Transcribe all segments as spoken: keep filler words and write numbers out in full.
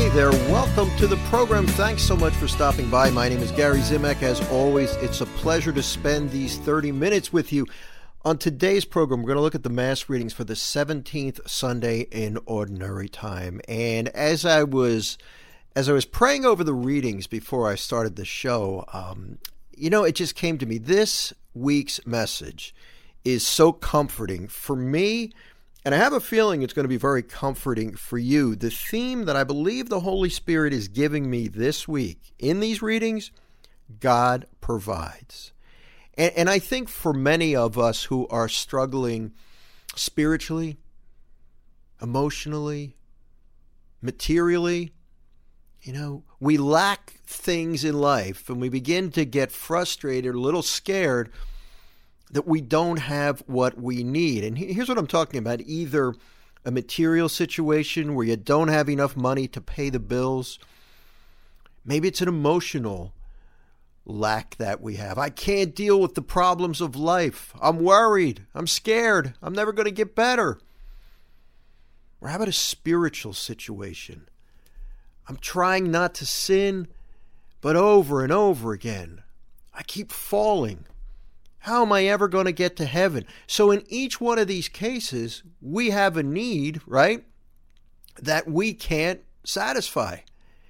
there. Welcome to the program. Thanks so much for stopping by. My name is Gary Zimek. As always, it's a pleasure to spend these thirty minutes with you. On today's program, we're going to look at the Mass readings for the seventeenth Sunday in Ordinary Time. And as I was as I was praying over the readings before I started the show, um, you know, it just came to me. This week's message is so comforting for me, and I have a feeling it's going to be very comforting for you. The theme that I believe the Holy Spirit is giving me this week in these readings, God provides. And, and I think for many of us who are struggling spiritually, emotionally, materially, you know, we lack things in life and we begin to get frustrated, a little scared that we don't have what we need. And here's what I'm talking about. Either a material situation where you don't have enough money to pay the bills. Maybe it's an emotional lack that we have. I can't deal with the problems of life. I'm worried. I'm scared. I'm never going to get better. Or how about a spiritual situation? I'm trying not to sin, but over and over again, I keep falling. How am I ever going to get to heaven? So in each one of these cases, we have a need, right, that we can't satisfy.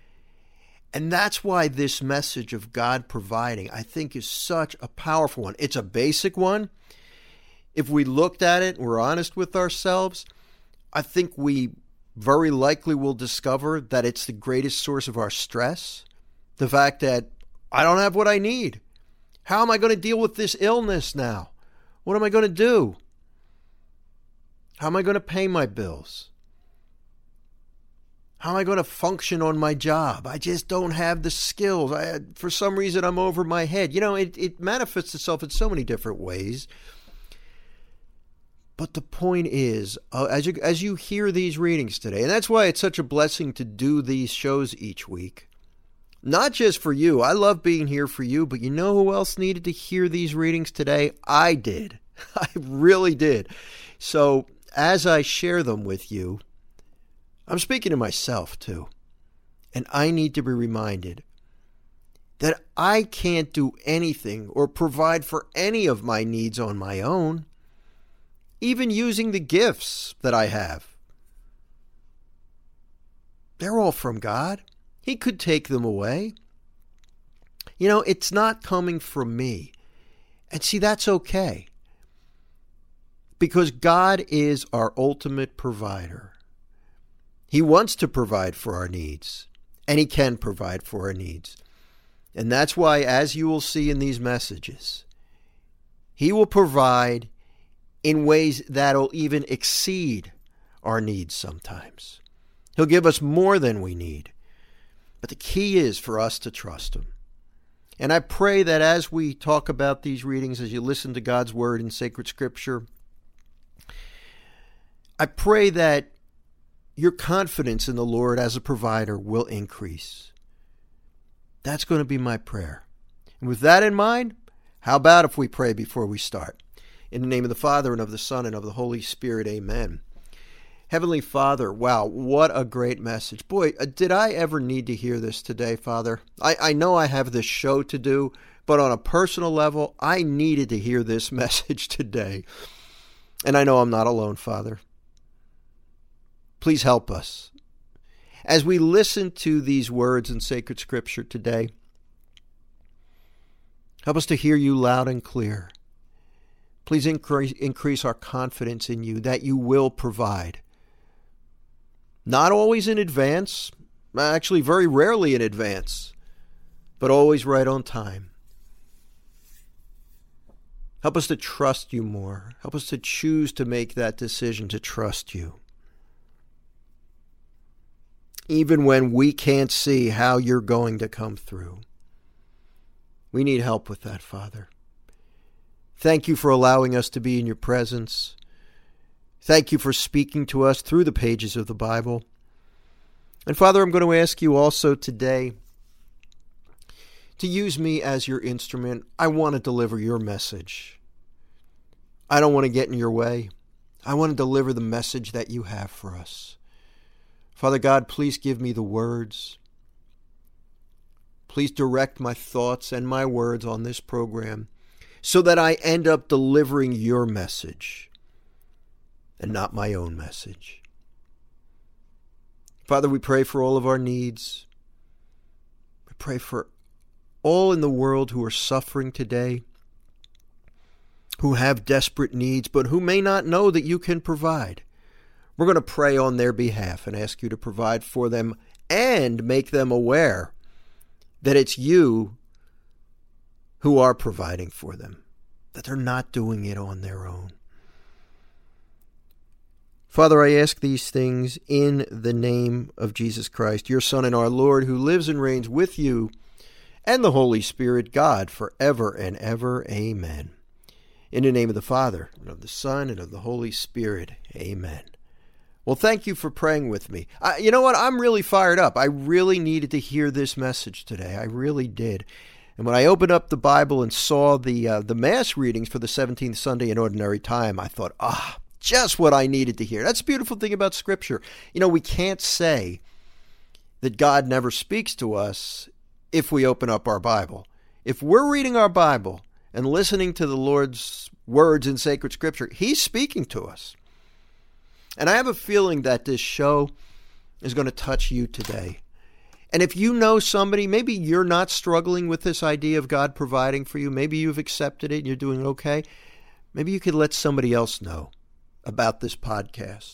And that's why this message of God providing, I think, is such a powerful one. It's a basic one. If we looked at it and we're honest with ourselves, I think we very likely will discover that it's the greatest source of our stress. The fact that I don't have what I need. How am I going to deal with this illness now? What am I going to do? How am I going to pay my bills? How am I going to function on my job? I just don't have the skills. I, for some reason, I'm over my head. You know, it, it manifests itself in so many different ways. But the point is, uh, as you as you hear these readings today, and that's why it's such a blessing to do these shows each week. Not just for you. I love being here for you, but you know who else needed to hear these readings today? I did. I really did. So as I share them with you, I'm speaking to myself too. And I need to be reminded that I can't do anything or provide for any of my needs on my own, even using the gifts that I have. They're all from God. He could take them away. You know, it's not coming from me. And see, that's okay. Because God is our ultimate provider. He wants to provide for our needs. And He can provide for our needs. And that's why, as you will see in these messages, He will provide in ways that'll even exceed our needs sometimes. He'll give us more than we need. But the key is for us to trust Him. And I pray that as we talk about these readings, as you listen to God's Word in sacred Scripture, I pray that your confidence in the Lord as a provider will increase. That's going to be my prayer. And with that in mind, how about if we pray before we start? In the name of the Father, and of the Son, and of the Holy Spirit, amen. Heavenly Father, wow, what a great message. Boy, did I ever need to hear this today, Father? I, I know I have this show to do, but on a personal level, I needed to hear this message today. And I know I'm not alone, Father. Please help us. As we listen to these words in sacred Scripture today, help us to hear You loud and clear. Please increase, increase our confidence in You that You will provide. Not always in advance, actually very rarely in advance, but always right on time. Help us to trust You more. Help us to choose to make that decision to trust You. Even when we can't see how You're going to come through. We need help with that, Father. Thank You for allowing us to be in Your presence. Thank You for speaking to us through the pages of the Bible. And Father, I'm going to ask You also today to use me as Your instrument. I want to deliver Your message. I don't want to get in Your way. I want to deliver the message that You have for us. Father God, please give me the words. Please direct my thoughts and my words on this program so that I end up delivering your message and not my own message. Father, we pray for all of our needs. We pray for all in the world who are suffering today, who have desperate needs, but who may not know that you can provide. We're going to pray on their behalf and ask you to provide for them and make them aware that it's you who are providing for them, that they're not doing it on their own. Father, I ask these things in the name of Jesus Christ, your Son and our Lord, who lives and reigns with you and the Holy Spirit, God, forever and ever. Amen. In the name of the Father, and of the Son, and of the Holy Spirit. Amen. Well, thank you for praying with me. I, you know what? I'm really fired up. I really needed to hear this message today. I really did. And when I opened up the Bible and saw the uh, the Mass readings for the seventeenth Sunday in Ordinary Time, I thought, ah, just what I needed to hear. That's the beautiful thing about Scripture. You know, we can't say that God never speaks to us if we open up our Bible. If we're reading our Bible and listening to the Lord's words in sacred Scripture, He's speaking to us. And I have a feeling that this show is going to touch you today. And if you know somebody, maybe you're not struggling with this idea of God providing for you. Maybe you've accepted it and you're doing okay. Maybe you could let somebody else know about this podcast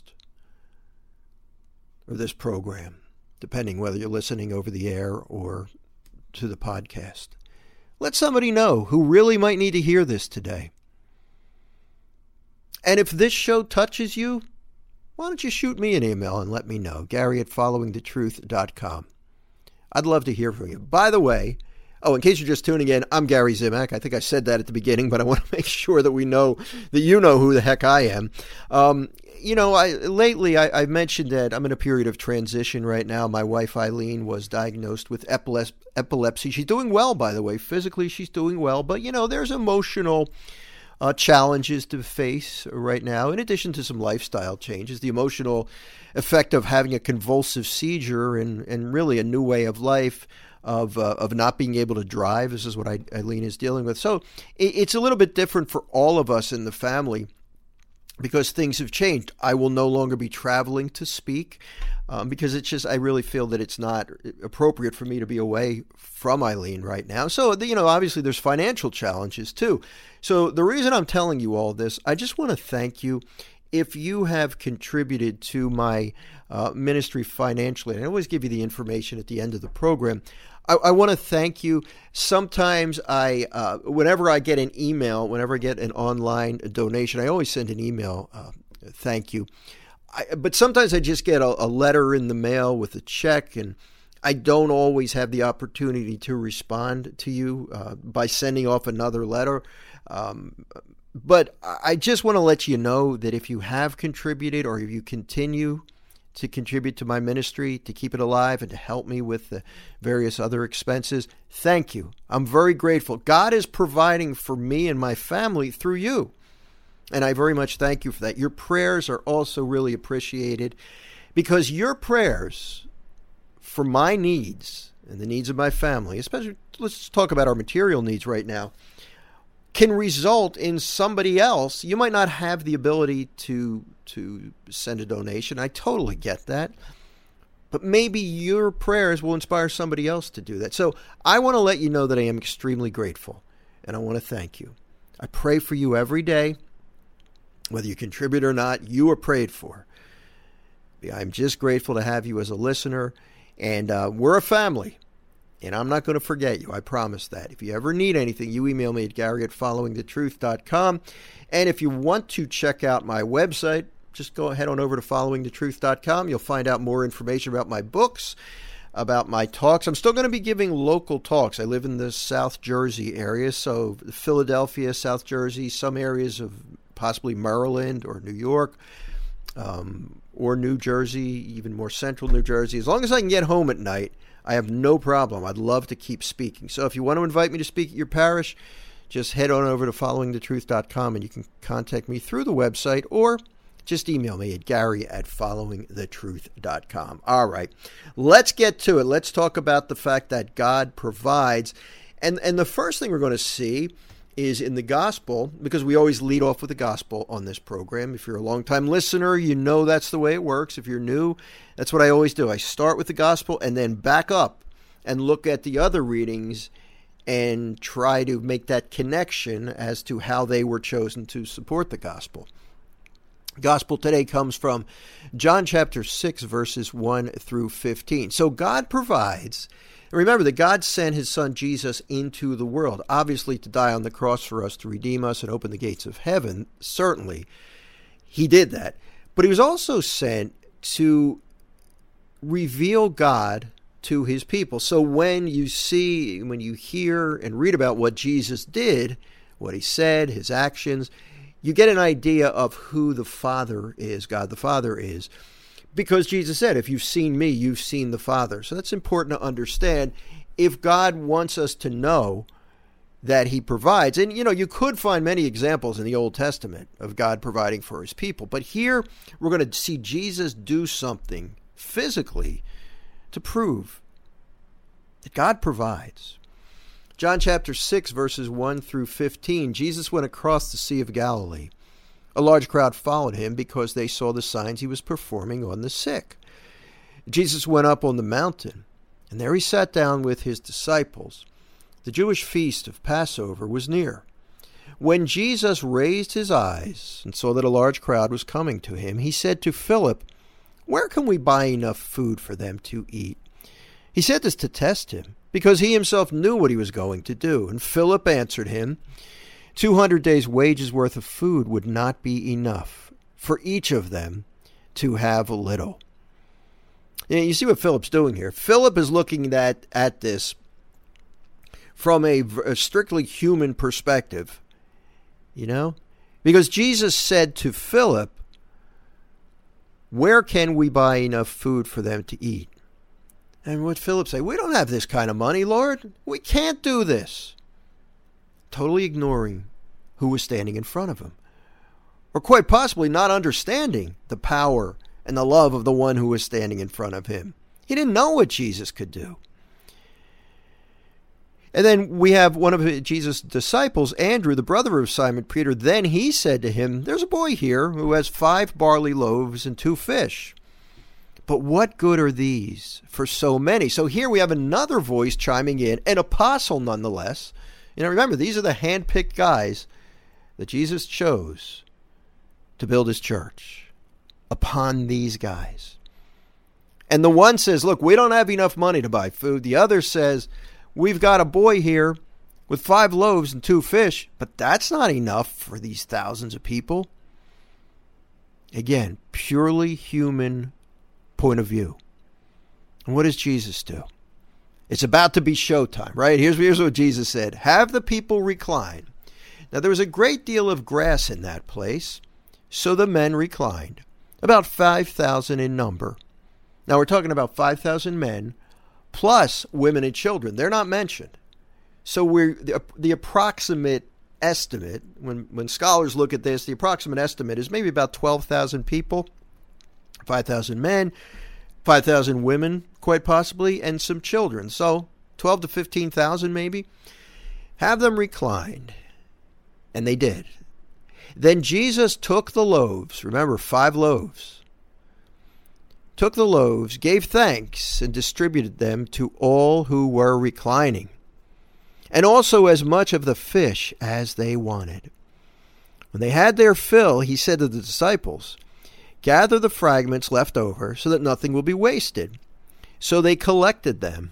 or this program, depending whether you're listening over the air or to the podcast. Let somebody know who really might need to hear this today. And if this show touches you, why don't you shoot me an email and let me know, Gary at following the truth dot com. I'd love to hear from you. By the way, oh, in case you're just tuning in, I'm Gary Zimak. I think I said that at the beginning, but I want to make sure that we know that you know who the heck I am. Um, you know, I lately I, I've mentioned that I'm in a period of transition right now. My wife Eileen was diagnosed with epile- epilepsy. She's doing well, by the way. Physically, she's doing well, but you know, there's emotional Uh, challenges to face right now, in addition to some lifestyle changes, the emotional effect of having a convulsive seizure and, and really a new way of life, of uh, of not being able to drive. This is what I, Eileen is dealing with. So it, it's a little bit different for all of us in the family because things have changed. I will no longer be traveling to speak um, because it's just, I really feel that it's not appropriate for me to be away from Eileen right now. So, you know, obviously there's financial challenges too. So the reason I'm telling you all this, I just want to thank you if you have contributed to my uh, ministry financially. And I always give you the information at the end of the program. I, I want to thank you. Sometimes I, uh, whenever I get an email, whenever I get an online donation, I always send an email, uh, thank you. I, but sometimes I just get a, a letter in the mail with a check, and I don't always have the opportunity to respond to you uh, by sending off another letter. Um, but I just want to let you know that if you have contributed or if you continue to contribute to my ministry, to keep it alive and to help me with the various other expenses, thank you. I'm very grateful. God is providing for me and my family through you. And I very much thank you for that. Your prayers are also really appreciated because your prayers for my needs and the needs of my family, especially, let's talk about our material needs right now, can result in somebody else. You might not have the ability to to send a donation. I totally get that. But maybe your prayers will inspire somebody else to do that. So I want to let you know that I am extremely grateful, and I want to thank you. I pray for you every day. Whether you contribute or not, you are prayed for. I'm just grateful to have you as a listener, and uh, we're a family. And I'm not going to forget you. I promise that. If you ever need anything, you email me at Gary at following the truth dot com. And if you want to check out my website, just go ahead on over to following the truth dot com. You'll find out more information about my books, about my talks. I'm still going to be giving local talks. I live in the South Jersey area, so Philadelphia, South Jersey, some areas of possibly Maryland or New York, um, or New Jersey, even more central New Jersey. As long as I can get home at night, I have no problem. I'd love to keep speaking. So if you want to invite me to speak at your parish, just head on over to following the truth dot com and you can contact me through the website or just email me at Gary at following the truth dot com. All right, let's get to it. Let's talk about the fact that God provides. And, and the first thing we're going to see is in the gospel, because we always lead off with the gospel on this program. If you're a longtime listener, you know that's the way it works. If you're new, that's what I always do. I start with the gospel and then back up and look at the other readings and try to make that connection as to how they were chosen to support the gospel. Gospel today comes from John chapter six, verses one through fifteen. So God provides. Remember that God sent his son Jesus into the world, obviously to die on the cross for us, to redeem us and open the gates of heaven. Certainly, he did that. But he was also sent to reveal God to his people. So when you see, when you hear and read about what Jesus did, what he said, his actions, you get an idea of who the Father is, God the Father is. Because Jesus said, if you've seen me, you've seen the Father. So that's important to understand if God wants us to know that he provides. And, you know, you could find many examples in the Old Testament of God providing for his people. But here we're going to see Jesus do something physically to prove that God provides. John chapter six, verses one through fifteen, Jesus went across the Sea of Galilee. A large crowd followed him because they saw the signs he was performing on the sick. Jesus went up on the mountain, and there he sat down with his disciples. The Jewish feast of Passover was near. When Jesus raised his eyes and saw that a large crowd was coming to him, he said to Philip, "Where can we buy enough food for them to eat?" He said this to test him, because he himself knew what he was going to do. And Philip answered him, Two hundred days' wages worth of food would not be enough for each of them to have a little. You know, you see what Philip's doing here. Philip is looking at, at this from a, a strictly human perspective, you know, because Jesus said to Philip, where can we buy enough food for them to eat? And what Philip say? We don't have this kind of money, Lord. We can't do this. Totally ignoring who was standing in front of him. Or quite possibly not understanding the power and the love of the one who was standing in front of him. He didn't know what Jesus could do. And then we have one of Jesus' disciples, Andrew, the brother of Simon Peter. Then he said to him, there's a boy here who has five barley loaves and two fish. But what good are these for so many? So here we have another voice chiming in, an apostle nonetheless. You know, remember, these are the hand-picked guys that Jesus chose to build his church upon these guys. And the one says, look, we don't have enough money to buy food. The other says, we've got a boy here with five loaves and two fish, but that's not enough for these thousands of people. Again, purely human point of view. And what does Jesus do? It's about to be showtime, right? Here's, here's what Jesus said. Have the people recline. Now, there was a great deal of grass in that place, so the men reclined, about five thousand in number. Now, we're talking about five thousand men, plus women and children. They're not mentioned. So we're the, the approximate estimate, when, when scholars look at this, the approximate estimate is maybe about twelve thousand people, five thousand men, five thousand women, quite possibly, and some children. So twelve to fifteen thousand maybe. Have them reclined. And they did. Then Jesus took the loaves, remember, five loaves, took the loaves, gave thanks, and distributed them to all who were reclining, and also as much of the fish as they wanted. When they had their fill, he said to the disciples, gather the fragments left over so that nothing will be wasted. So they collected them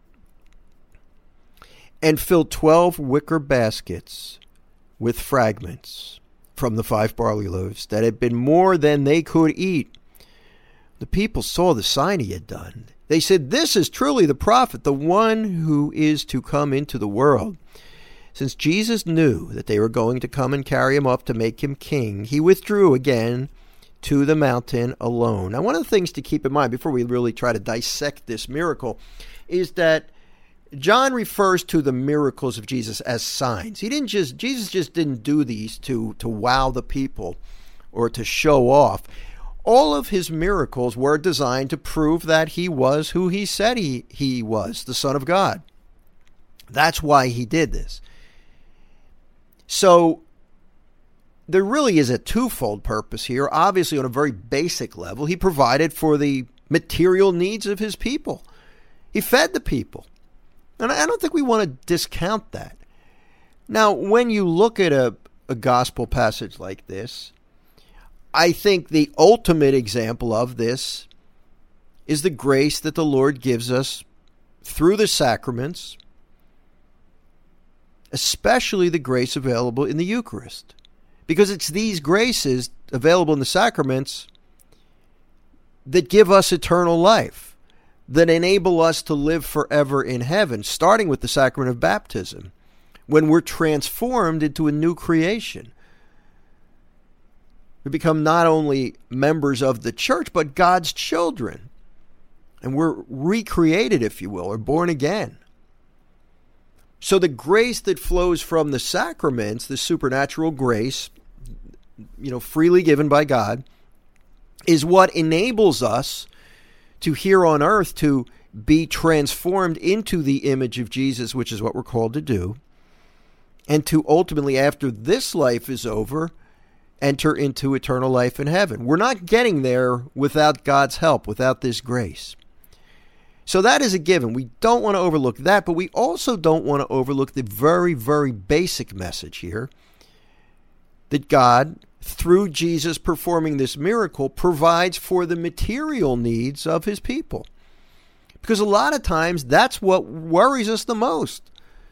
and filled twelve wicker baskets with fragments from the five barley loaves that had been more than they could eat. The people saw the sign he had done. They said, this is truly the prophet, the one who is to come into the world. Since Jesus knew that they were going to come and carry him up to make him king, he withdrew again to the mountain alone. Now, one of the things to keep in mind before we really try to dissect this miracle is that John refers to the miracles of Jesus as signs. He didn't just, Jesus just didn't do these to, to wow the people or to show off. All of his miracles were designed to prove that he was who he said he, he was, the Son of God. That's why he did this. So there really is a twofold purpose here. Obviously, on a very basic level, he provided for the material needs of his people. He fed the people. And I don't think we want to discount that. Now, when you look at a, a gospel passage like this, I think the ultimate example of this is the grace that the Lord gives us through the sacraments, especially the grace available in the Eucharist. Because it's these graces available in the sacraments that give us eternal life, that enable us to live forever in heaven, starting with the sacrament of baptism, when we're transformed into a new creation. We become not only members of the church, but God's children. And we're recreated, if you will, or born again. So the grace that flows from the sacraments, the supernatural grace, you know, freely given by God, is what enables us to here on earth to be transformed into the image of Jesus, which is what we're called to do, and to ultimately, after this life is over, enter into eternal life in heaven. We're not getting there without God's help, without this grace. So that is a given. We don't want to overlook that, but we also don't want to overlook the very, very basic message here that God, through Jesus performing this miracle, provides for the material needs of his people. Because a lot of times that's what worries us the most.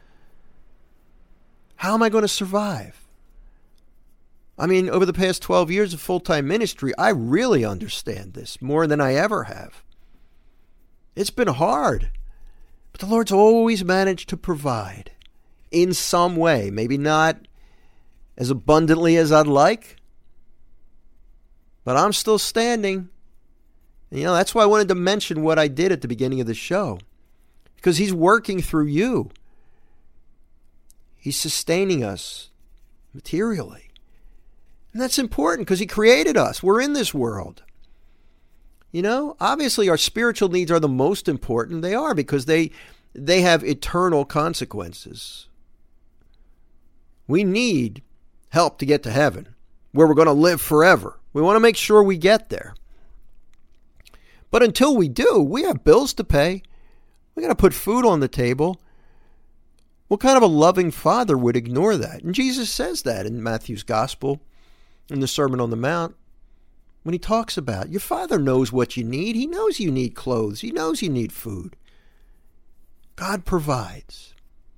How am I going to survive? I mean, over the past twelve years of full-time ministry, I really understand this more than I ever have. It's been hard, but the Lord's always managed to provide in some way, maybe not as abundantly as I'd like, but I'm still standing. You know, that's why I wanted to mention what I did at the beginning of the show, because he's working through you. He's sustaining us materially. And that's important because he created us. We're in this world. You know, obviously our spiritual needs are the most important. They are because they they have eternal consequences. We need help to get to heaven, where we're going to live forever. We want to make sure we get there. But until we do, we have bills to pay. We got to put food on the table. What kind of a loving father would ignore that? And Jesus says that in Matthew's Gospel, in the Sermon on the Mount, when he talks about your Father knows what you need. He knows you need clothes. He knows you need food. God provides.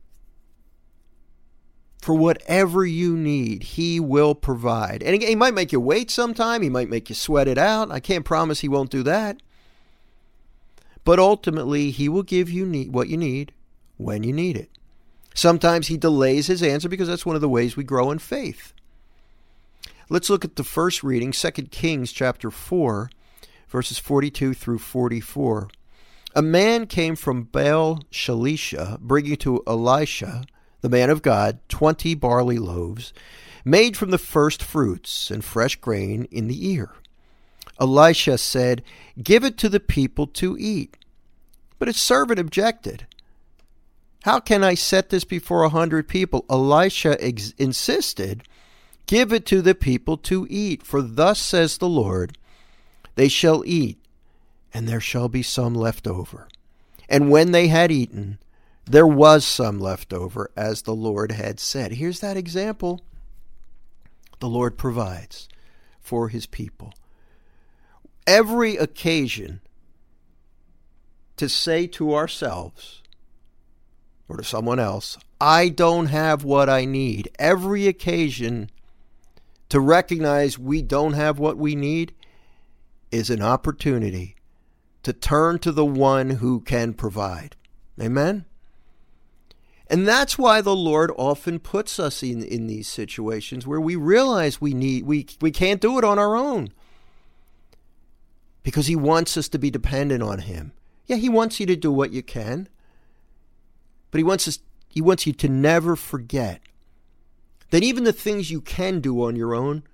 For whatever you need, he will provide. And he might make you wait sometime. He might make you sweat it out. I can't promise he won't do that. But ultimately, he will give you need, what you need when you need it. Sometimes he delays his answer because that's one of the ways we grow in faith. Let's look at the first reading, Second Kings chapter four, verses forty-two through forty-four. A man came from Baal Shalisha, bringing to Elisha, the man of God, twenty barley loaves, made from the first fruits and fresh grain in the ear. Elisha said, "Give it to the people to eat." But his servant objected. "How can I set this before a hundred people?" Elisha ex- insisted, "Give it to the people to eat, for thus says the Lord, they shall eat, and there shall be some left over. And when they had eaten, there was some left over, as the Lord had said." Here's that example. The Lord provides for his people. Every occasion to say to ourselves or to someone else, "I don't have what I need." Every occasion to recognize we don't have what we need is an opportunity to turn to the one who can provide. Amen? And that's why the Lord often puts us in, in these situations where we realize we need we, we can't do it on our own. Because he wants us to be dependent on him. Yeah, he wants you to do what you can. But he wants us he wants you to never forget that even the things you can do on your own,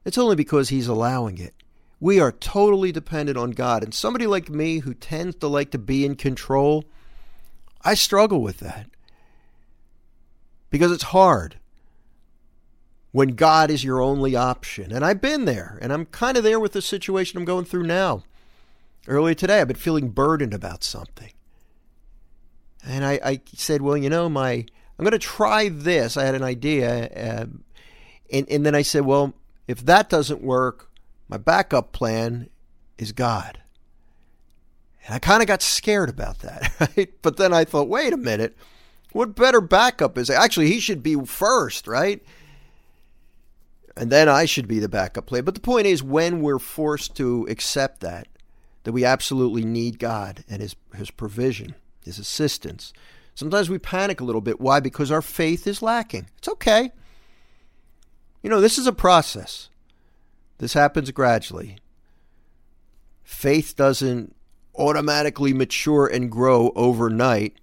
it's only because he's allowing it. We are totally dependent on God. And somebody like me who tends to like to be in control, I struggle with that. Because it's hard when God is your only option. And I've been there, and I'm kind of there with the situation I'm going through now. Earlier today, I've been feeling burdened about something. And I, I said, well, you know, my I'm going to try this. I had an idea. Uh, and, and then I said, well, if that doesn't work, my backup plan is God. And I kind of got scared about that, right? But then I thought, wait a minute. What better backup is it? Actually, he should be first, right? And then I should be the backup plan. But the point is, when we're forced to accept that, that we absolutely need God and his, his provision, his assistance, sometimes we panic a little bit. Why? Because our faith is lacking. It's okay. You know, this is a process. This happens gradually. Faith doesn't automatically mature and grow overnight.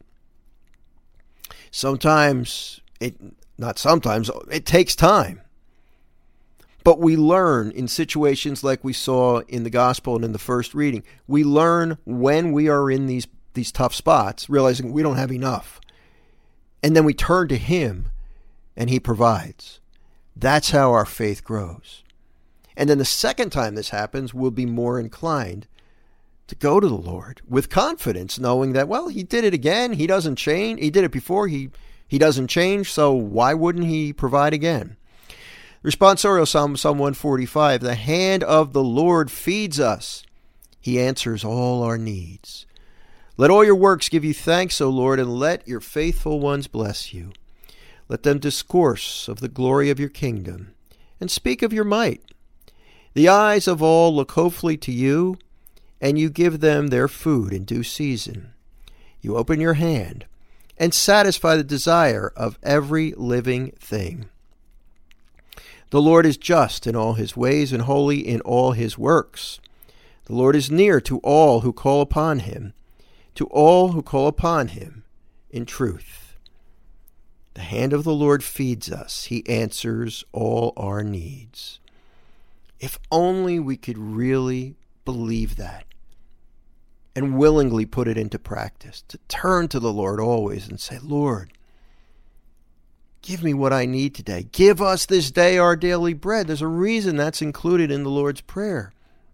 Sometimes, it not sometimes, it takes time. But we learn in situations like we saw in the gospel and in the first reading. We learn when we are in these, these tough spots, realizing we don't have enough. And then we turn to him and he provides. That's how our faith grows. And then the second time this happens, we'll be more inclined to go to the Lord with confidence, knowing that, well, he did it again. He doesn't change. He did it before. He, he doesn't change. So why wouldn't he provide again? Responsorial Psalm, Psalm one forty-five, the hand of the Lord feeds us. He answers all our needs. Let all your works give you thanks, O Lord, and let your faithful ones bless you. Let them discourse of the glory of your kingdom and speak of your might. The eyes of all look hopefully to you, and you give them their food in due season. You open your hand and satisfy the desire of every living thing. The Lord is just in all his ways and holy in all his works. The Lord is near to all who call upon him, to all who call upon him in truth. The hand of the Lord feeds us. He answers all our needs. If only we could really believe that and willingly put it into practice, to turn to the Lord always and say, Lord, give me what I need today. Give us this day our daily bread. There's a reason that's included in the Lord's Prayer.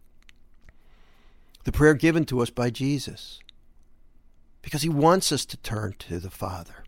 The prayer given to us by Jesus. Because he wants us to turn to the Father.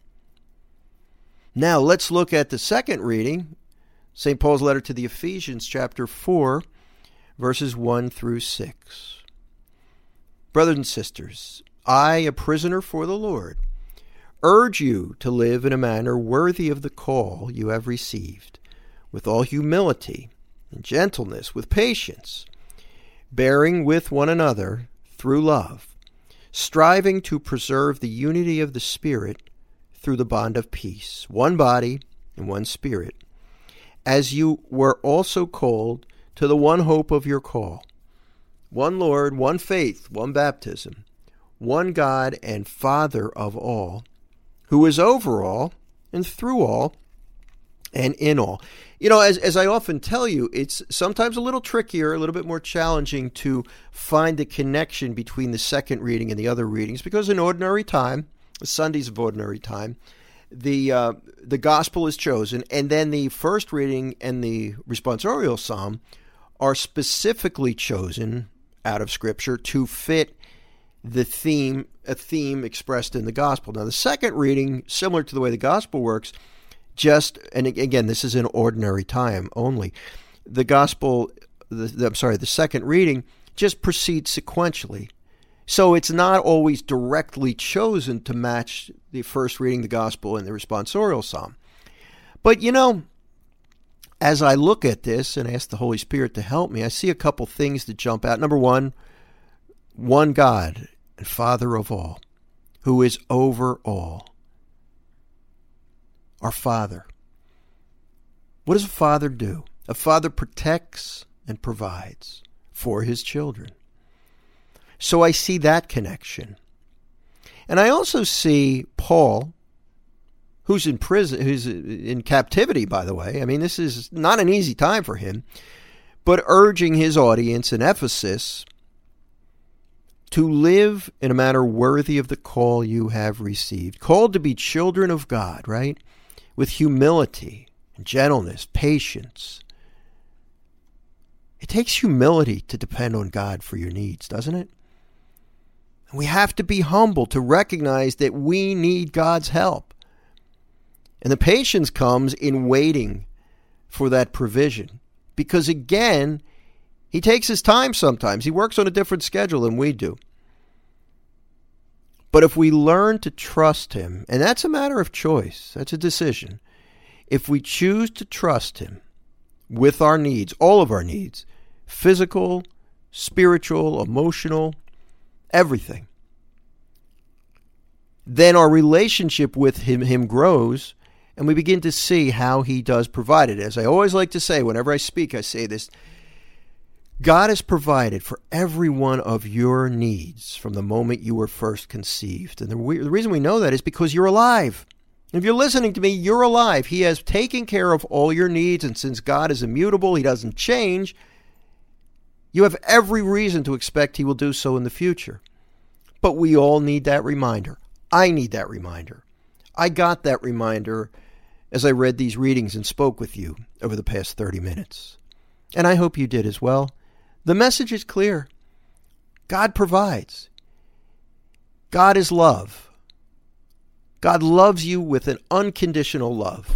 Now let's look at the second reading. Saint Paul's letter to the Ephesians, chapter four, verses one through six. Brothers and sisters, I, a prisoner for the Lord, urge you to live in a manner worthy of the call you have received, with all humility and gentleness, with patience, bearing with one another through love, striving to preserve the unity of the Spirit through the bond of peace, one body and one Spirit, as you were also called to the one hope of your call, one Lord, one faith, one baptism, one God and Father of all, who is over all and through all and in all. You know, as, as I often tell you, it's sometimes a little trickier, a little bit more challenging to find the connection between the second reading and the other readings, because in ordinary time, Sundays of ordinary time, the uh, the gospel is chosen, and then the first reading and the responsorial psalm are specifically chosen out of Scripture to fit the theme, a theme expressed in the gospel. Now, the second reading, similar to the way the gospel works, just, and again, this is in ordinary time only, the gospel, the, the, I'm sorry, the second reading just proceeds sequentially. So it's not always directly chosen to match the first reading, the gospel, and the responsorial psalm. But, you know, as I look at this and ask the Holy Spirit to help me, I see a couple things that jump out. Number one, one God and Father of all, who is over all. Our Father. What does a father do? A father protects and provides for his children. So I see that connection. And I also see Paul who's in prison, who's in captivity, by the way. I mean, this is not an easy time for him, but urging his audience in Ephesus to live in a manner worthy of the call you have received. Called to be children of God, right? With humility, gentleness, patience. It takes humility to depend on God for your needs, doesn't it? And we have to be humble to recognize that we need God's help. And the patience comes in waiting for that provision. Because again, he takes his time sometimes. He works on a different schedule than we do. But if we learn to trust him, and that's a matter of choice, that's a decision. If we choose to trust him with our needs, all of our needs, physical, spiritual, emotional, everything, then our relationship with him, him grows, and we begin to see how he does provide it. As I always like to say, whenever I speak, I say this: God has provided for every one of your needs from the moment you were first conceived. And the, we, the reason we know that is because you're alive. If you're listening to me, you're alive. He has taken care of all your needs, and since God is immutable, he doesn't change, you have every reason to expect he will do so in the future. But we all need that reminder. I need that reminder. I got that reminder as I read these readings and spoke with you over the past thirty minutes. And I hope you did as well. The message is clear. God provides. God is love. God loves you with an unconditional love.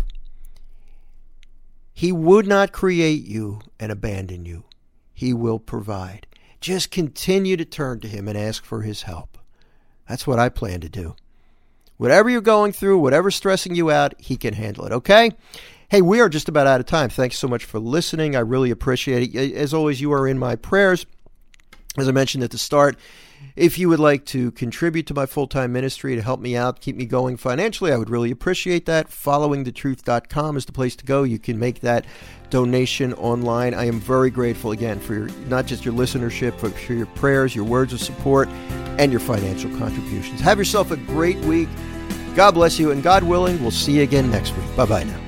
He would not create you and abandon you. He will provide. Just continue to turn to him and ask for his help. That's what I plan to do. Whatever you're going through, whatever's stressing you out, he can handle it, okay? Hey, we are just about out of time. Thanks so much for listening. I really appreciate it. As always, you are in my prayers. As I mentioned at the start, if you would like to contribute to my full-time ministry to help me out, keep me going financially, I would really appreciate that. following the truth dot com is the place to go. You can make that donation online. I am very grateful again for your, not just your listenership, but for your prayers, your words of support, and your financial contributions. Have yourself a great week. God bless you, and God willing, we'll see you again next week. Bye-bye now.